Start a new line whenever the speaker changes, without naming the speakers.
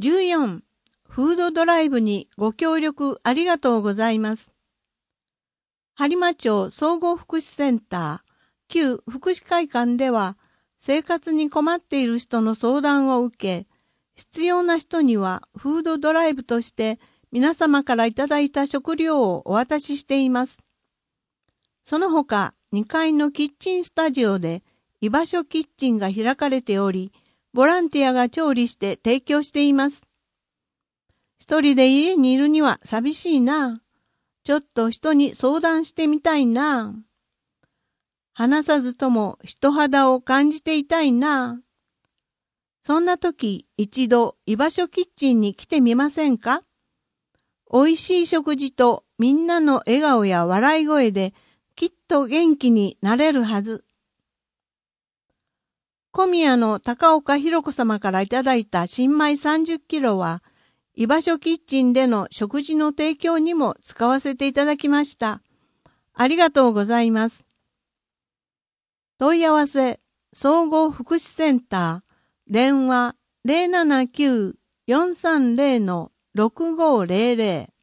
14. フードドライブにご協力ありがとうございます。播磨町総合福祉センター旧福祉会館では、生活に困っている人の相談を受け、必要な人にはフードドライブとして皆様からいただいた食料をお渡ししています。その他、2階のキッチンスタジオで居場所キッチンが開かれており、ボランティアが調理して提供しています。一人で家にいるには寂しいな。ちょっと人に相談してみたいな。話さずとも人肌を感じていたいな。そんな時、一度居場所キッチンに来てみませんか？美味しい食事とみんなの笑顔や笑い声できっと元気になれるはず。小宮の高岡弘子様からいただいた新米30キロは、居場所キッチンでの食事の提供にも使わせていただきました。ありがとうございます。問い合わせ、総合福祉センター、電話 079-430-6500